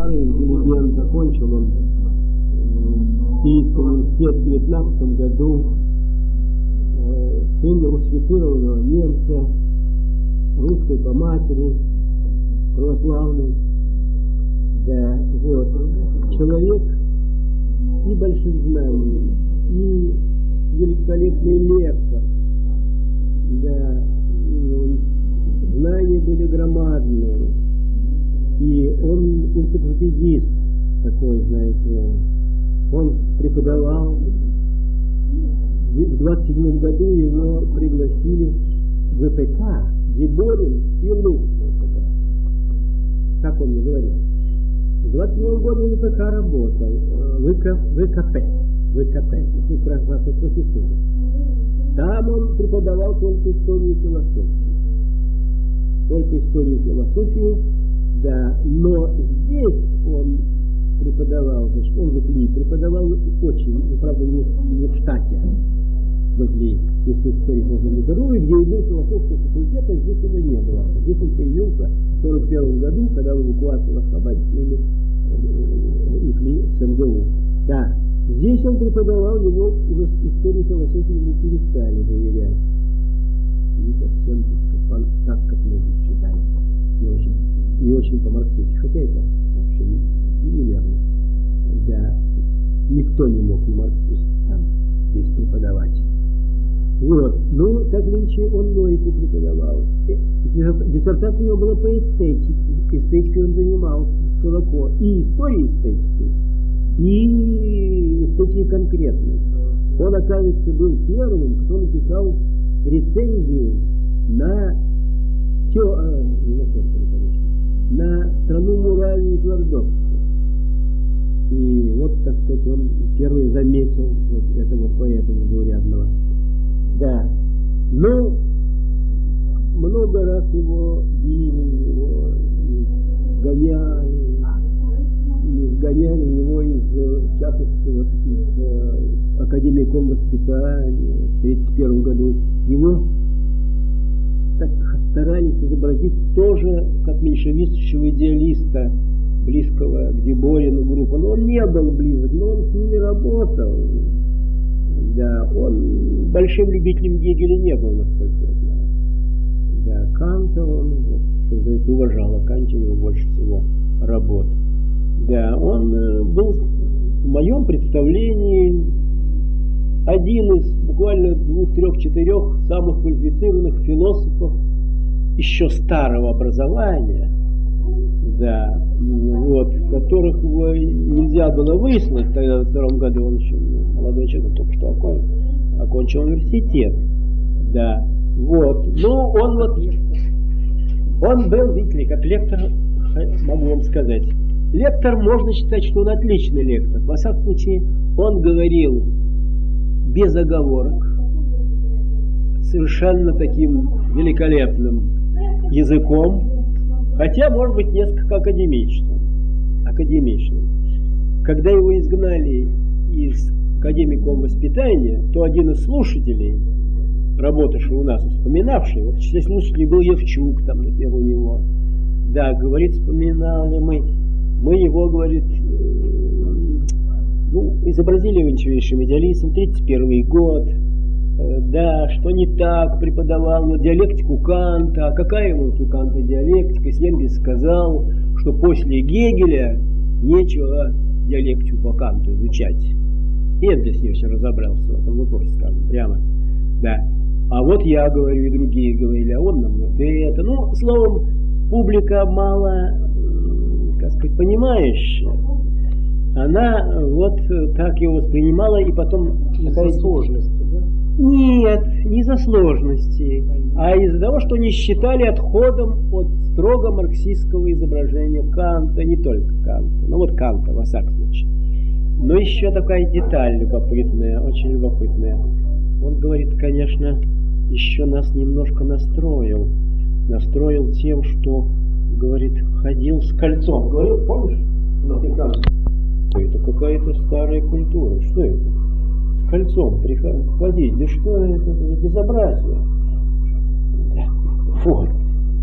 старый интеллигент, окончил он Киевский университет в 19 году, сын русифицированного немца, русской по матери, православный. Да, вот. Человек и больших знаний, и великолепный лектор. Да, знания были громадные. И он энциклопедист такой, знаете. Он преподавал. В 27 году его пригласили в ВПК, Деборин и Лухов как раз. Так он мне говорил. В 27 году в ВПК работал, ВКП, красавцы профессуры. Там он преподавал только историю философии. Только историю философии, да, но здесь он преподавал, значит, он в ИФЛИ преподавал очень, ну, правда, не в штате, в ИФЛИ, Институт истории и литературы, где и был философский факультет, а здесь его не было. Здесь он появился в 1941 году, когда в эвакуации в Ашхабаде сняли ИФЛИ с МГУ. Да, здесь он преподавал его, уже историю философии ему перестали доверять. Не совсем так, как мы считали. Не очень по-марксистски. Хотя это вообще неверно. Да, никто не мог, ни марксист там здесь преподавать. Вот. Ну, так или иначе, он логику преподавал. Диссертация у него была по эстетике. Эстетикой он занимался широко. И историей эстетики, и эстетикой конкретной. Он, оказывается, был первым, кто написал рецензию на страну Муравию и Твардовскую. И вот, так сказать, он первый заметил вот этого поэта незаурядного. Да. Ну, много раз его били, его изгоняли его в частности, вот, из Академии комвоспитания в 1931 году. Его так старались изобразить тоже как меньшевистского идеалиста, близкого к Деборину группы. Но он не был близок, но он с ними работал. Да, он большим любителем Гегеля не был, насколько я знаю. Да, Канта он, что за это, уважал, а Канте его больше всего работ. Да, он был в моем представлении один из буквально 2, 3, 4 самых квалифицированных философов еще старого образования, да, вот, которых нельзя было выслать тогда в 1922 году. Он еще молодой человек, он только что окончил университет, да, вот. Ну, он был, видите ли, как лектор, могу вам сказать. Лектор, можно считать, что он отличный лектор. Во всяком случае, он говорил без оговорок, совершенно таким великолепным языком, хотя, может быть, несколько академичным. Когда его изгнали из Академии комвоспитания, то один из слушателей, работавший у нас, вспоминавший, вот в числе слушателей был Евчук, там, например, у него, да, говорит, вспоминали мы его, говорит, изобразили его ничего идеалистом, 1931 год, да, что не так преподавал диалектику Канта, а какая ему у Канта диалектика, если Энгельс сказал, что после Гегеля нечего диалектику по Канту изучать. Энгельс не все разобрался в этом вопросе, скажем, прямо, да. А вот я говорю, и другие говорили, а он нам вот это. Ну, словом, публика мало, как сказать, понимающая, она вот так его воспринимала, и потом... Из-за сложности, да? Нет, не из-за сложности, а из-за того, что не считали отходом от строго марксистского изображения Канта, не только Канта, но вот Канта, во всяком случае. Но еще такая деталь любопытная, очень любопытная. Он говорит, конечно, еще нас немножко настроил тем, что, говорит, ходил с кольцом. Говорил, помнишь? Это какая-то старая культура. Что это? С кольцом ходить. Да что это? Безобразие. Да. Вот.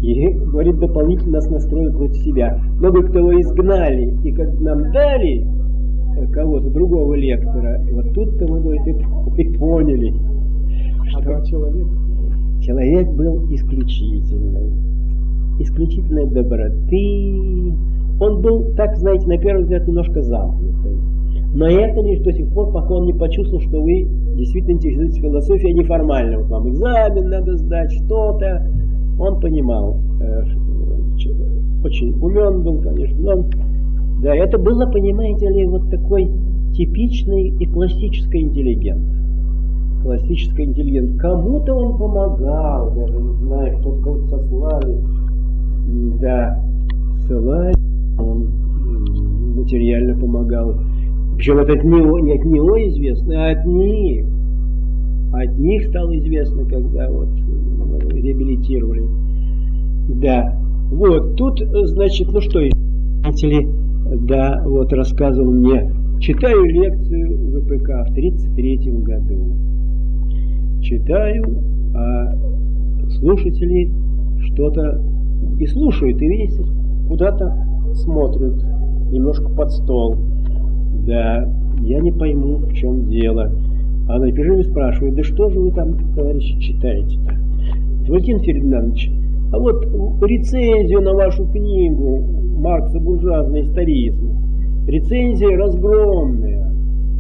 И, говорит, дополнительно нас настроил против себя. Но, говорит, кого изгнали, и как нам дали кого-то, другого лектора, вот тут-то мы, говорит, и поняли, что человек был исключительной доброты. Он был, так, знаете, на первый взгляд, немножко замкнутый. Но это лишь до сих пор, пока он не почувствовал, что вы действительно интересуетесь философией, а не формально. Вот вам экзамен надо сдать, что-то. Он понимал. Очень умен был, конечно. Но да, это было, понимаете ли, вот такой типичный и классический интеллигент. Классический интеллигент. Кому-то он помогал, даже не знаю, кто-то кого-то сослали. Да, ссылали. Он материально помогал. Причем это не от него известно, а от них. От них стало известно, когда вот реабилитировали. Да. Вот, тут, значит, ну что, знаете ли, да, вот рассказывал мне, читаю лекцию в ВПК в 1933 году. Читаю, а слушатели что-то и слушают, и видите, куда-то смотрят, немножко под стол. Да, я не пойму, в чем дело. А на перерыве спрашивает, да что же вы там, товарищи, читаете-то? Валентин Фердинандович, а вот рецензию на вашу книгу Маркса «Буржуазный историзм». Рецензия разгромная.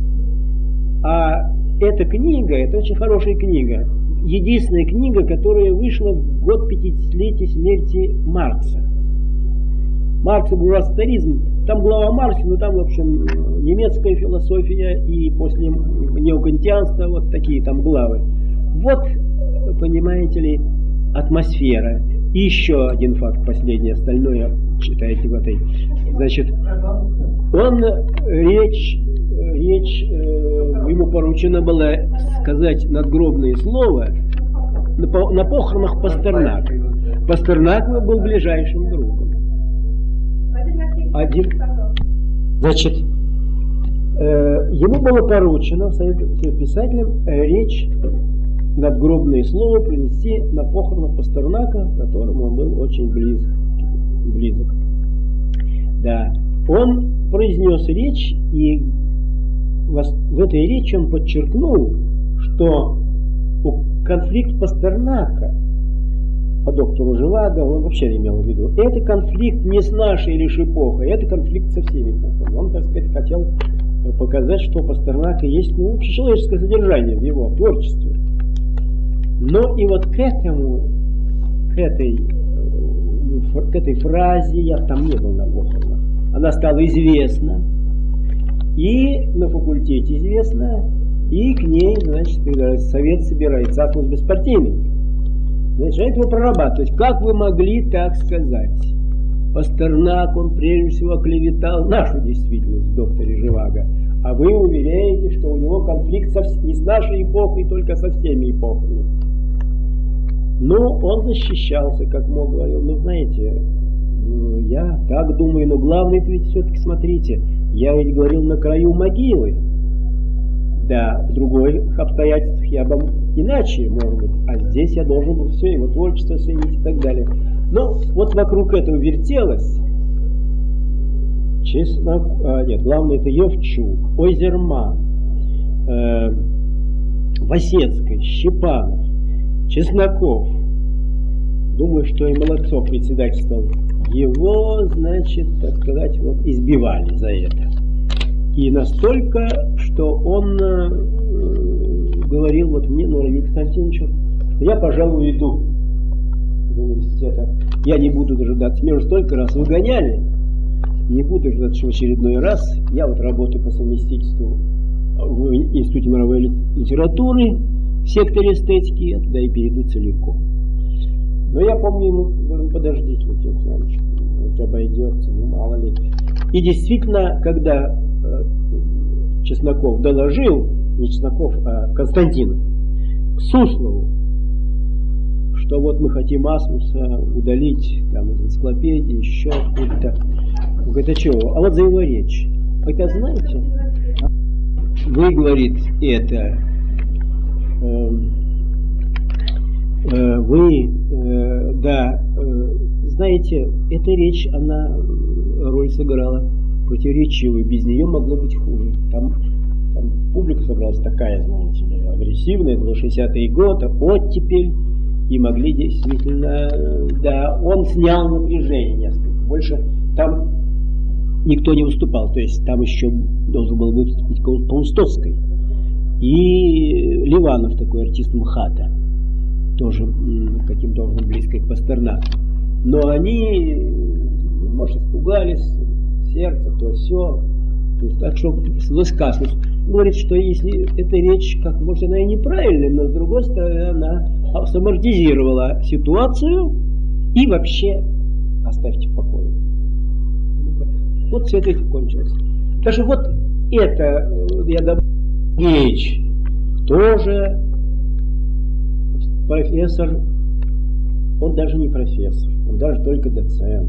А эта книга, это очень хорошая книга. Единственная книга, которая вышла в год 50-летия смерти Маркса. Маркс и буржуазный историзм. Там глава Маркса, но там, в общем, немецкая философия и после неокантианства, вот такие там главы. Вот, понимаете ли, атмосфера. И еще один факт, последний, остальное читаете в этой. Значит, ему поручено было сказать надгробное слово на похоронах Пастернака. Пастернак был ближайшим другом. Значит, ему было поручено своим писателям речь, надгробное слово принести на похоронах Пастернака, к которому он был очень близок. Да. Он произнес речь, и в этой речи он подчеркнул, что конфликт Пастернака по доктору Живаго, он вообще имел в виду, это конфликт не с нашей лишь эпохой, это конфликт со всеми эпохами. Он, так сказать, хотел показать, что у Пастернака есть общечеловеческое содержание в его творчестве. Но и вот к этой фразе, я там не был на похоронах, она стала известна, и на факультете известна, и к ней, значит, когда совет собирается, атмос беспартийный, начинает его прорабатывать. Как вы могли так сказать? Пастернак, он прежде всего оклеветал нашу действительность в докторе Живаго, а вы уверяете, что у него конфликт не с нашей эпохой, только со всеми эпохами. Но он защищался, как мог, говорил, ну знаете, я так думаю, но главное, ведь все-таки смотрите, я ведь говорил на краю могилы. Да, в других обстоятельствах я бы иначе, может быть, а здесь я должен был все, его творчество оценить и так далее. Но вот вокруг этого вертелось, нет, главное это Евчук, Ойзерман, Васецкий, Щепанов, Чесноков. Думаю, что и Молодцов председательствовал. Его, значит, так сказать, вот избивали за это. И настолько, что он говорил вот мне, Равилу Константиновичу, что я, пожалуй, уйду из университета. Я не буду дожидаться. Меня уже столько раз выгоняли. Не буду дожидаться в очередной раз. Я вот работаю по совместительству в Институте мировой литературы, в секторе эстетики. Я туда и перейду целиком. Но я помню ему, говорю, подождите, Владимир Александрович, может обойдется, ну мало ли. И действительно, когда Чесноков доложил, не Чесноков, а Константинов, к Суслову, что вот мы хотим Асмуса удалить там, из энциклопедии, еще откуда-то. Он говорит, а чего? А вот за его речь. Это знаете? Вы, говорит, это знаете, эта речь, она роль сыграла противоречивую, без нее могло быть хуже. Там публика собралась такая, знаете ли, агрессивная, это был 60-й год, оттепель, и могли действительно, он снял напряжение несколько, больше там никто не выступал, то есть там еще должен был выступить Паустовский и Ливанов, такой артист МХАТа, тоже каким-то образом близко к Пастернаку. Но они, может, испугались, сердце, то все. То есть, так что высказывать. Говорит, что если эта речь, как может, она и неправильная, но с другой стороны, она самортизировала ситуацию и вообще оставьте в покое. Вот все это кончилось. Даже вот это, я добавлю, речь тоже профессор, он даже не профессор, он даже только доцент.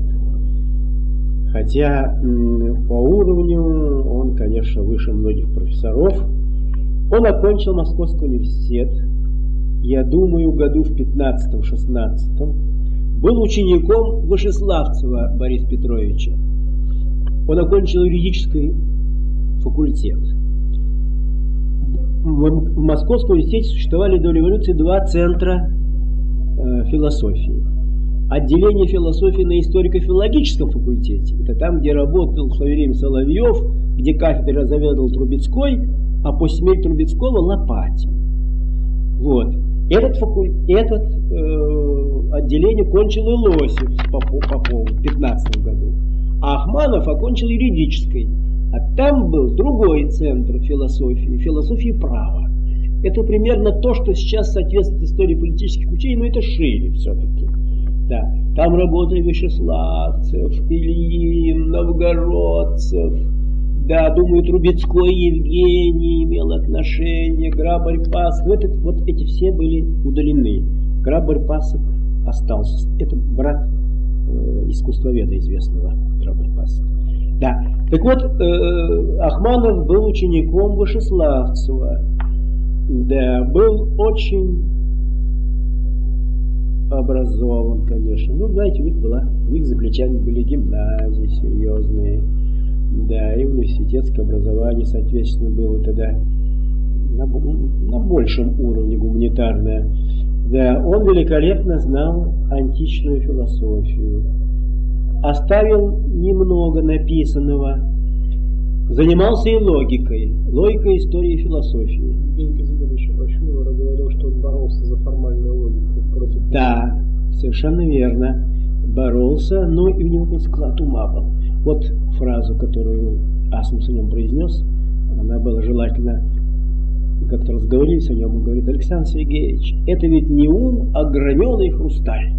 Хотя по уровню он, конечно, выше многих профессоров. Он окончил Московский университет, я думаю, году в 15-16. Был учеником Вышеславцева Бориса Петровича. Он окончил юридический факультет. В Московском университете существовали до революции два центра философии. Отделение философии на историко-филологическом факультете. Это там, где работал в свое время Соловьев, где кафедрой заведовал Трубецкой, а после смерти Трубецкого Лопатин. Вот. Это отделение кончил и Лосев Попов в 15 году. А Ахманов окончил юридической. А там был другой центр философии права. Это примерно то, что сейчас соответствует истории политических учений, но это шире все-таки. Да. Там работали Вышеславцев, Ильин, Новгородцев. Да, думаю, Трубецкой Евгений имел отношение, Грабарь-Пасок. Вот эти все были удалены. Грабарь-Пасок остался. Это брат искусствоведа известного Грабарь-Пасок. Да. Так вот, Ахманов был учеником Вышеславцева. Да, был очень образован, конечно. Ну, знаете, у них за плечами были гимназии серьезные. Да, и университетское образование, соответственно, было тогда на большем уровне гуманитарное. Да, он великолепно знал античную философию. Оставил немного написанного. Занимался и логикой истории и философии. Евгений Казимирович Башмилов говорил, что он боролся за формальную логику против... Да, совершенно верно. Боролся, но и у него склад ума был. Вот фразу, которую Асмус о нем произнес, она была желательно, как-то разговорились о нем, он говорит: Александр Сергеевич, это ведь не ум, а граненый хрусталь.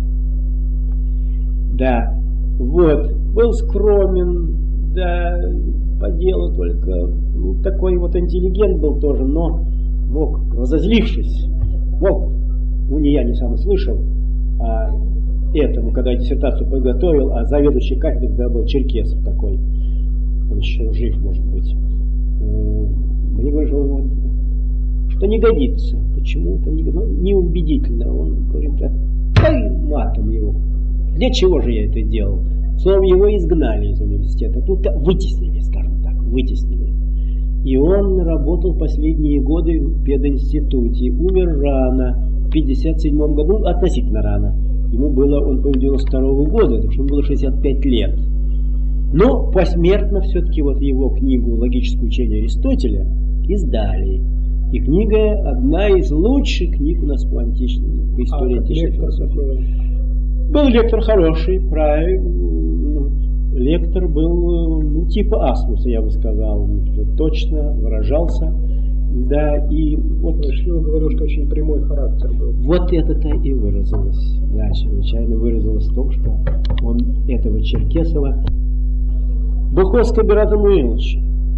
Да, вот, был скромен, да, по делу только, ну, такой вот интеллигент был тоже, но мог, разозлившись, не я не сам слышал, а этому, когда диссертацию подготовил, а заведующий кафедрой тогда был Черкесов такой, он еще жив, может быть. Мне говорят, что не годится, почему-то неубедительно. Он говорит: дай матом его. Для чего же я это делал? Словом, его изгнали из университета, тут вытеснили, скажем так, вытеснили. И он работал последние годы в пединституте, умер рано, в 1957 году, относительно рано. Он по 92-го года, так что ему было 65 лет. Но посмертно все-таки вот его книгу «Логическое учение Аристотеля» издали. И книга одна из лучших книг у нас по истории античной философии. Был лектор хороший, правильный. Лектор был, типа Асмуса, я бы сказал. Точно выражался. Да, и вот... Швил говорил, что очень прямой характер был. Вот это-то и выразилось. Да, чрезвычайно выразилось в том, что он этого Черкесова... Буховский Берат Самуилович.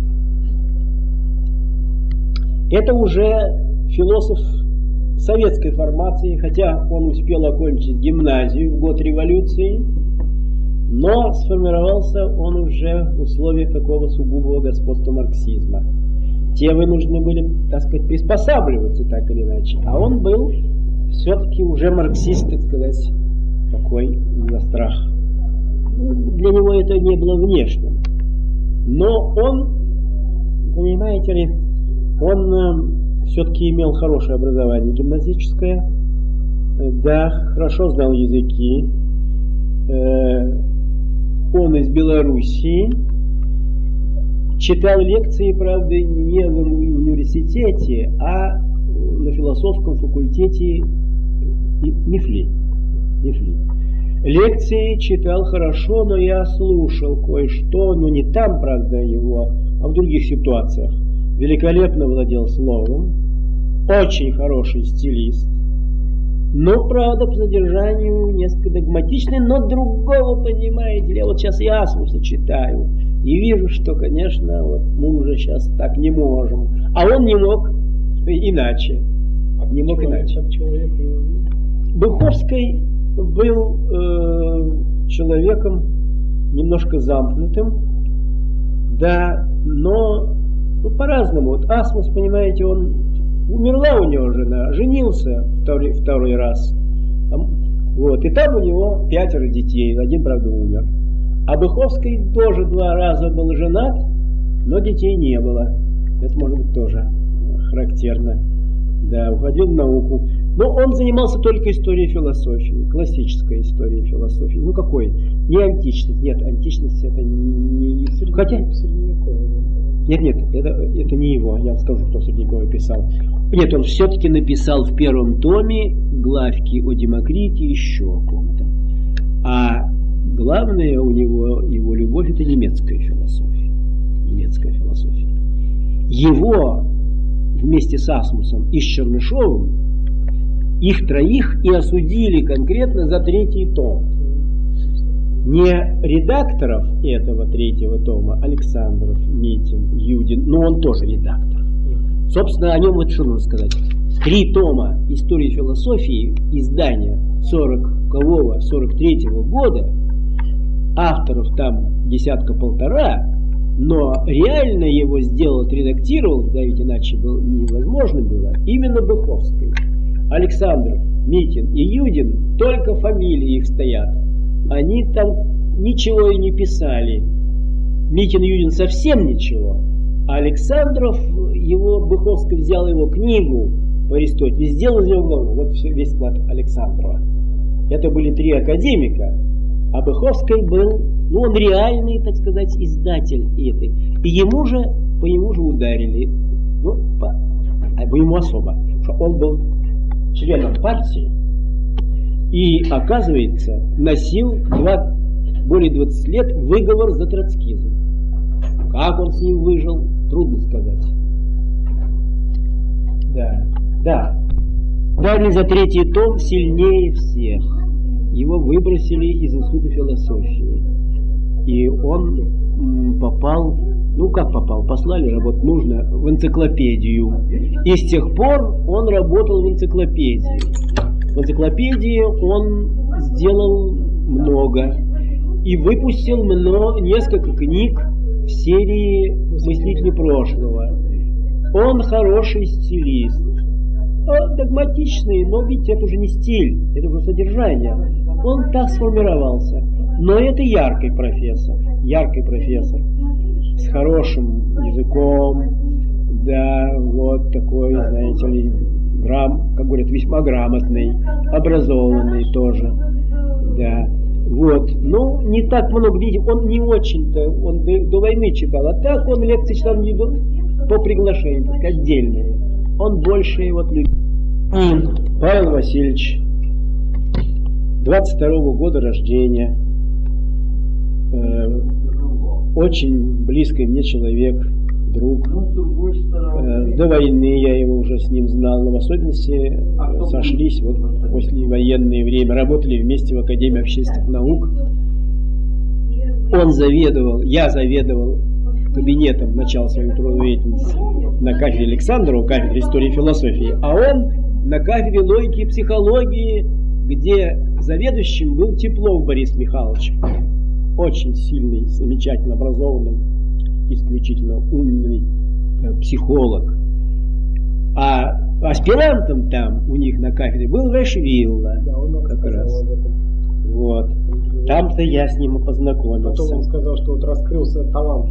Это уже философ советской формации, хотя он успел окончить гимназию в год революции, но сформировался он уже в условиях такого сугубого господства марксизма. Те вынуждены были, так сказать, приспосабливаться так или иначе. А он был все-таки уже марксист, так сказать, такой за страх. Для него это не было внешним. Но он, понимаете ли, он все-таки имел хорошее образование гимназическое, да, хорошо знал языки. Он из Белоруссии, читал лекции, правда, не в университете, а на философском факультете МИФЛИ. Лекции читал хорошо, но я слушал кое-что, но не там, правда, его, а в других ситуациях. Великолепно владел словом, очень хороший стилист, но, правда, по содержанию несколько догматичный, но другого, понимаете ли, я вот сейчас и Асмуса читаю, и вижу, что, конечно, вот мы уже сейчас так не можем, а он не мог иначе. Не мог иначе. Быховский был человеком немножко замкнутым, да, но по-разному. Вот Асмус, понимаете, он умерла у него жена, женился второй раз, вот, и там у него 5 детей, один, правда, умер. А Быховский тоже 2 раза был женат, но детей не было. Это, может быть, тоже характерно. Да, уходил в науку. Но он занимался только историей философии, классической историей философии. Ну какой? Не античность. Нет, античность это не... Хотя... Нет, это не его. Я вам скажу, кто в Средневековье писал. Нет, он все-таки написал в 1 томе главки о Демокрите еще о ком-то. А главное у него, его любовь, это немецкая философия. Немецкая философия. Его вместе с Асмусом и с Чернышевым, их троих и осудили конкретно за 3 том. Не редакторов этого 3-го тома, Александров, Митин, Юдин, но он тоже редактор. Собственно, о нем вот что нужно сказать. 3 тома истории философии, издания 40-го, 43-го года, авторов там 10-1,5, но реально его сделал, отредактировал, да ведь иначе невозможно было, именно Быховский. Александров, Митин и Юдин, только фамилии их стоят. Они там ничего и не писали. Митин и Юдин совсем ничего. А Александров, Быховский взял его книгу по Аристотелю и сделал из него главу. Вот весь склад Александрова. Это были 3 академика. А Быховский был, он реальный, так сказать, издатель этой. И по ему же ударили. По ему особо. Что он был членом партии и, оказывается, носил более 20 лет выговор за троцкизм. Как он с ним выжил, трудно сказать. Да. Дали за 3-й том сильнее всех. Его выбросили из Института философии. И он попал, послали работать нужно в энциклопедию. И с тех пор он работал в энциклопедии. В энциклопедии он сделал много. И выпустил несколько книг в серии «Мыслители прошлого». Он хороший стилист. Догматичный, но ведь это уже не стиль, это уже содержание. Он так сформировался. Но это яркий профессор. С хорошим языком. Да, вот такой, знаете ли, как говорят, весьма грамотный, образованный тоже. Да. Вот. Не так много, видите, он не очень-то, он до войны читал, а так он лекции читал не по приглашению, так сказать, отдельные. Он больше любит. Павел Васильевич, 22-го года рождения, очень близкий мне человек, друг. До войны я его уже с ним знал, но в особенности сошлись в послевоенное время, работали вместе в Академии общественных наук. Я заведовал кабинетом, начал свою трудовую деятельность на кафедре Александрова, кафедре истории и философии, а он на кафедре логики и психологии, где заведующим был Теплов Борис Михайлович. Очень сильный, замечательно образованный, исключительно умный психолог. А аспирантом там у них на кафедре был Вайшвилла. Да, он как раз. Об этом. Вот. Там-то я с ним и познакомился. Потом он сказал, что вот раскрылся талант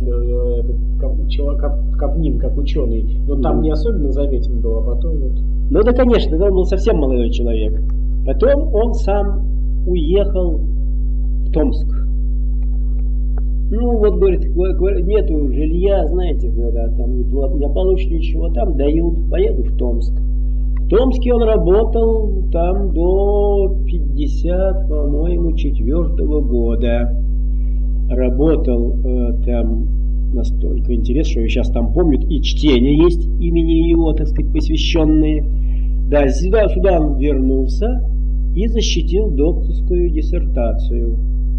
Капнин как ученый, но там не особенно заметен был, а потом вот... Ну да, конечно, он был совсем молодой человек. Потом он сам уехал в Томск. Ну вот, говорит, нету жилья, знаете, когда там не получишь ничего, там дают, поеду в Томск. В Томске он работал там до 50, по-моему, 4-го года. Работал там настолько интересно, что я сейчас там помню, и чтения есть имени его, так сказать, посвященные. Да, сюда он вернулся и защитил докторскую диссертацию.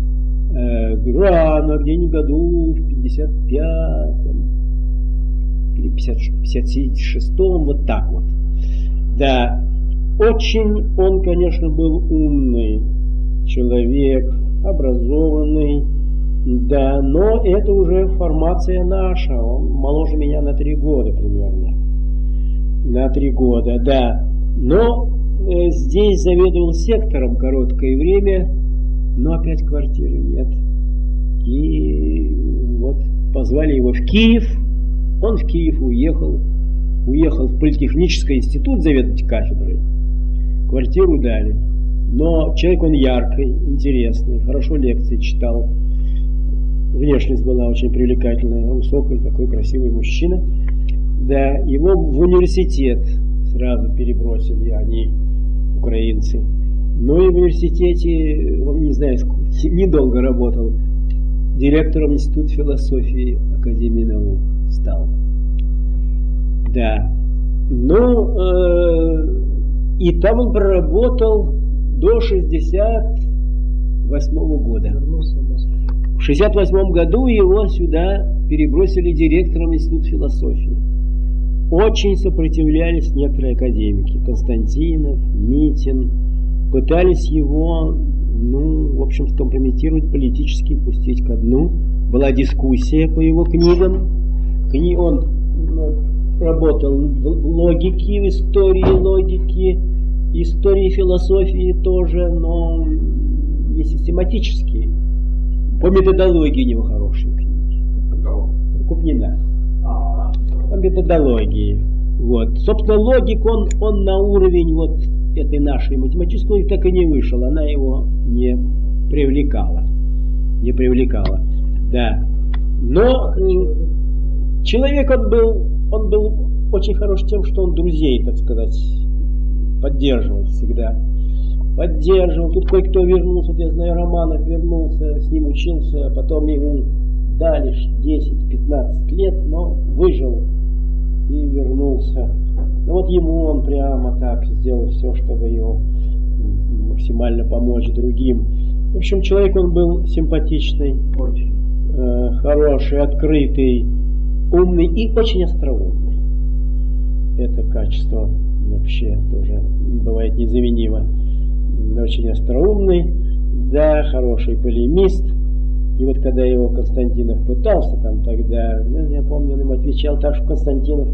Рано, где-нибудь году в 55-м или 56-м, вот так вот. Да, очень он, конечно, был умный человек, образованный, да, но это уже формация наша, он моложе меня на 3 года примерно. На 3 года, да. Но здесь заведовал сектором короткое время, но опять квартиры нет. И вот позвали его в Киев, он в Киев уехал в политехнический институт заведовать кафедрой. Квартиру дали. Но человек он яркий, интересный, хорошо лекции читал. Внешность была очень привлекательная, высокий, такой красивый мужчина. Да, его в университет сразу перебросили, они, украинцы. Но и в университете, он, не знаю, недолго работал. Директором Института философии Академии наук стал. Да. Ну, и там он проработал до 68-го года. В 68 году его сюда перебросили директором Института философии. Очень сопротивлялись некоторые академики. Константинов, Митин. Пытались его, в общем, скомпрометировать политически, пустить ко дну. Была дискуссия по его книгам. Он работал в логике, в истории логики, истории философии тоже, но не систематически. По методологии у него хорошие книги. Купнина. По методологии. Вот. Собственно, логик он на уровень вот этой нашей математической так и не вышел. Она его не привлекала. Не привлекала. Да. Но человек он был очень хорош тем, что он друзей, так сказать, поддерживал всегда. Поддерживал. Тут кое-кто вернулся, вот я знаю, Романов вернулся, с ним учился, потом ему дали 10-15 лет, но выжил и вернулся. Ну вот ему он прямо так сделал все, чтобы его максимально помочь другим. В общем, человек он был симпатичный, очень хороший, открытый, умный и очень остроумный. Это качество вообще тоже бывает незаменимо. Очень остроумный, да, хороший полемист. И вот когда его Константинов пытался там тогда, я помню, он ему отвечал так, что Константинов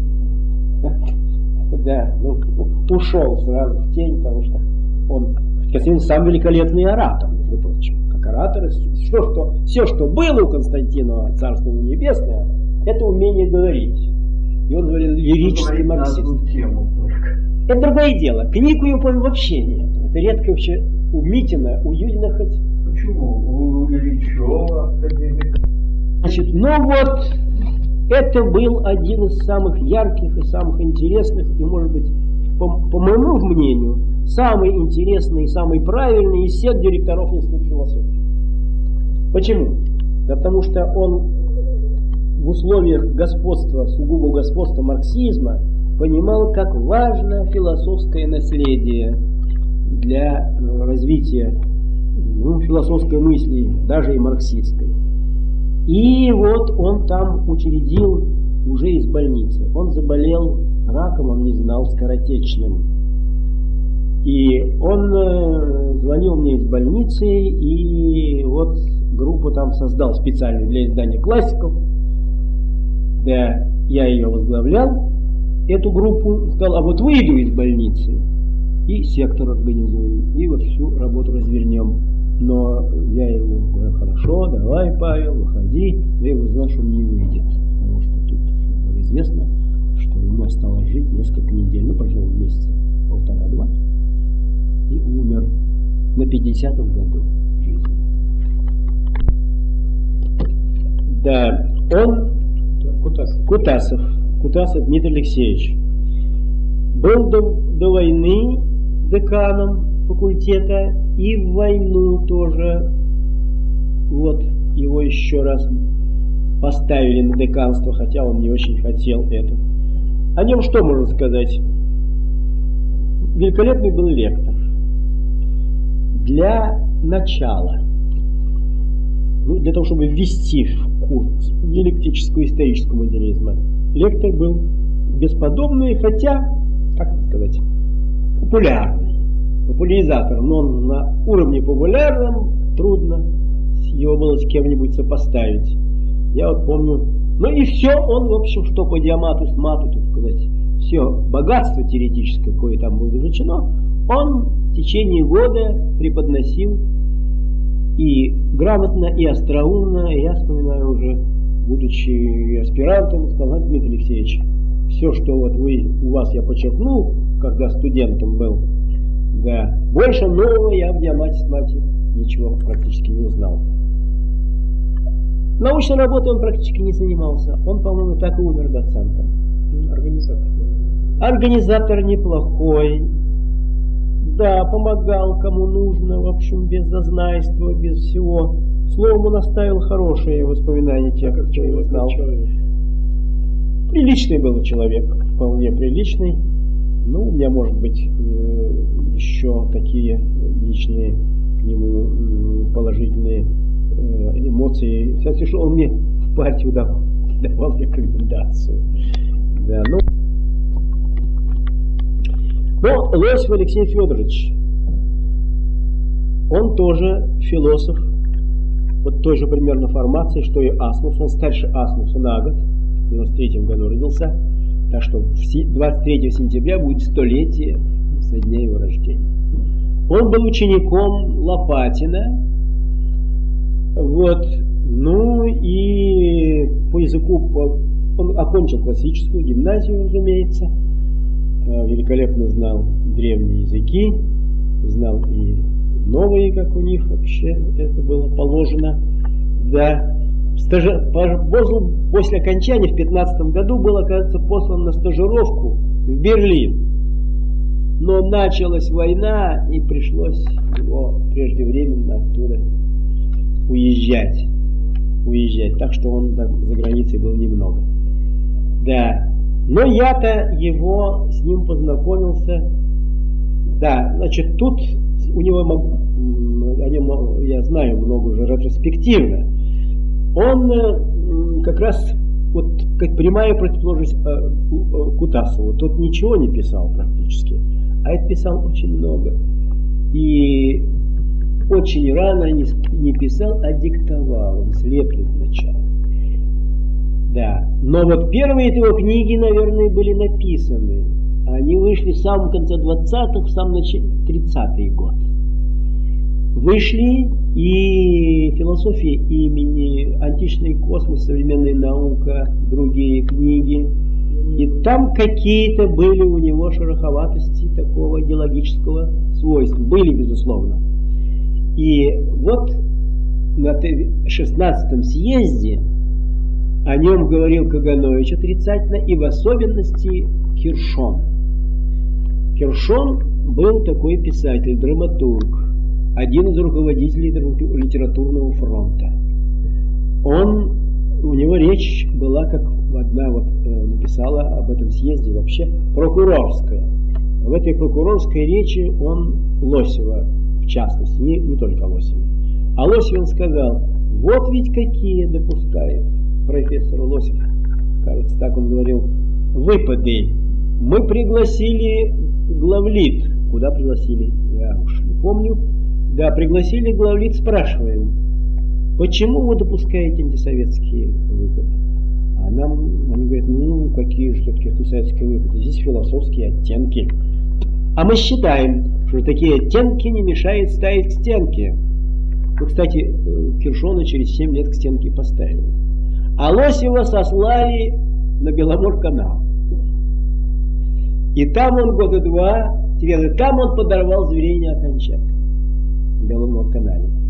ушел сразу в тень, потому что Константин сам великолепный оратор, между прочим. Как оратор, все, что было у Константинова, Царство Небесное, это умение говорить. И он говорил лирический марксист. Это другое дело. Книг у него, по-моему, вообще нет. Это редко вообще у Митина, у Юдина хоть. Почему? У Ильичева. Значит, это был один из самых ярких и самых интересных, и, может быть, по моему мнению, самый интересный и самый правильный из всех директоров Института философии. Почему? Да потому что он в условиях господства, сугубого господства марксизма, понимал, как важно философское наследие для развития философской мысли, даже и марксистской. И вот он там учредил уже из больницы. Он заболел раком, он не знал, скоротечным. И он звонил мне из больницы, и вот группу там создал специальную для издания классиков. Да, я ее возглавлял. эту группу, сказал, а вот выйду из больницы и сектор организуем, и вот всю работу развернем. Но я ему говорю, хорошо, давай, Павел, выходи. Я его знал, что он не выйдет, потому что тут было известно, что ему осталось жить несколько недель. Ну, прожил месяца 1,5-2 и умер на 50-м году жизни. Да, он Кутасов Дмитрий Алексеевич был до войны деканом факультета и в войну тоже. Вот его еще раз поставили на деканство, хотя он не очень хотел это. О нем что можно сказать? Великолепный был лектор. Для начала, ну, для того, чтобы ввести в курс диалектического и исторического материализма, лектор был бесподобный, хотя, как сказать, популярный. Популяризатор, но он на уровне популярном трудно его было с кем-нибудь сопоставить. Я вот помню, ну и все, он, в общем, что по диамату с мату, так сказать, все богатство теоретическое, какое там было заключено, он в течение года преподносил и грамотно, и остроумно. Я вспоминаю уже, будучи аспирантом, сказал, Дмитрий Алексеевич, все, что вот у вас я подчеркнул, когда студентом был, да, больше нового я в диамате с мати ничего практически не узнал. Научной работой он практически не занимался. Он, по-моему, так и умер доцентом. Организатор неплохой. Да, помогал кому нужно, в общем, без зазнайства, без всего. Словом, он оставил хорошие воспоминания тех, кто его знал. Приличный был человек, вполне приличный. Ну, у меня, может быть, еще такие личные к нему положительные эмоции. Кстати, что он мне в партию давал рекомендацию. Да, ну. Но Лосев Алексей Федорович, он тоже философ, вот той же примерно формации, что и Асмус. Он старше Асмуса на год, в 93 году родился. Так что 23 сентября будет 100-летие со дня его рождения. Он был учеником Лопатина. Вот. Ну и по языку он окончил классическую гимназию, разумеется. Великолепно знал древние языки, знал и новые, как у них вообще это было положено. Да. После окончания в 15 году был, оказывается, послан на стажировку в Берлин. Но началась война, и пришлось его преждевременно оттуда уезжать. Так что он за границей был немного. Да. Но я-то с ним познакомился. Да, значит, тут у него, о нем я знаю много уже ретроспективно. Он как раз вот как прямая противоположность Кутасову. Тот ничего не писал практически, а это писал очень много. И очень рано не писал, а диктовал. Он слепнет сначала. Да. Но вот первые его книги, наверное, были написаны. Они вышли в самом конце 20-х, в самом начале 30-й год. Вышли и «Философия имени», «Античный космос», «Современная наука», другие книги. И там какие-то были у него шероховатости такого идеологического свойства. Были, безусловно. И вот на 16-м съезде о нем говорил Каганович отрицательно, и в особенности Киршон. Киршон был такой писатель, драматург, один из руководителей литературного фронта. У него речь была, как одна написала об этом съезде, вообще прокурорская. В этой прокурорской речи он Лосева, в частности, не только Лосева. А Лосев он сказал, вот ведь какие допускает профессор Лосев, кажется, так он говорил, выпады. Мы пригласили главлит. Куда пригласили? Я уж не помню. Да, пригласили главлит, спрашиваем, почему вы допускаете антисоветские выпады? А они говорят, какие же все-таки советские выходы. Здесь философские оттенки. А мы считаем, что такие оттенки не мешает ставить к стенке. Ну, кстати, Киршона через 7 лет к стенке поставили. А Лосева сослали на Беломор-канал. И там он года 2, и там он подорвал зрение окончательно. На Беломор-канале.